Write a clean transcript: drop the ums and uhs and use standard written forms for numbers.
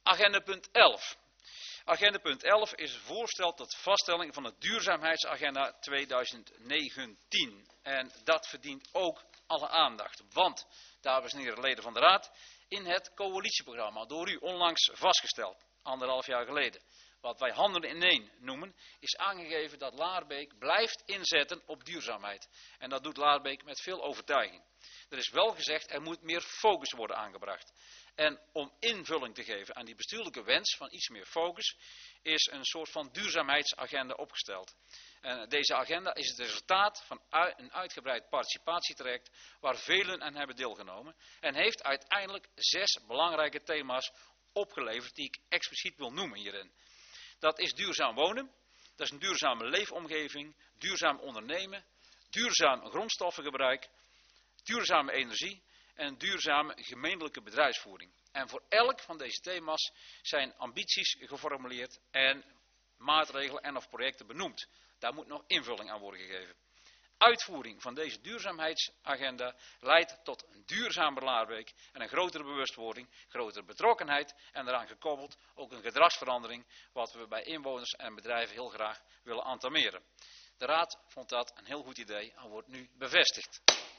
Agenda punt 11. Agenda punt 11 is een voorstel tot vaststelling van de duurzaamheidsagenda 2019. En dat verdient ook alle aandacht. Want, dames en heren leden van de Raad, in het coalitieprogramma, door u onlangs vastgesteld, 1,5 jaar geleden, wat wij handelen in één noemen, is aangegeven dat Laarbeek blijft inzetten op duurzaamheid. En dat doet Laarbeek met veel overtuiging. Er is wel gezegd, er moet meer focus worden aangebracht. En om invulling te geven aan die bestuurlijke wens van iets meer focus, is een soort van duurzaamheidsagenda opgesteld. En deze agenda is het resultaat van een uitgebreid participatietraject waar velen aan hebben deelgenomen. En heeft uiteindelijk 6 belangrijke thema's opgeleverd die ik expliciet wil noemen hierin. Dat is duurzaam wonen, dat is een duurzame leefomgeving, duurzaam ondernemen, duurzaam grondstoffengebruik, duurzame energie en duurzame gemeentelijke bedrijfsvoering. En voor elk van deze thema's zijn ambities geformuleerd en maatregelen en of projecten benoemd. Daar moet nog invulling aan worden gegeven. Uitvoering van deze duurzaamheidsagenda leidt tot een duurzamer Laarbeek en een grotere bewustwording, grotere betrokkenheid en daaraan gekoppeld ook een gedragsverandering wat we bij inwoners en bedrijven heel graag willen entameren. De Raad vond dat een heel goed idee en wordt nu bevestigd.